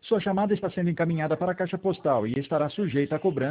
Sua chamada está sendo encaminhada para a caixa postal e estará sujeita a cobrança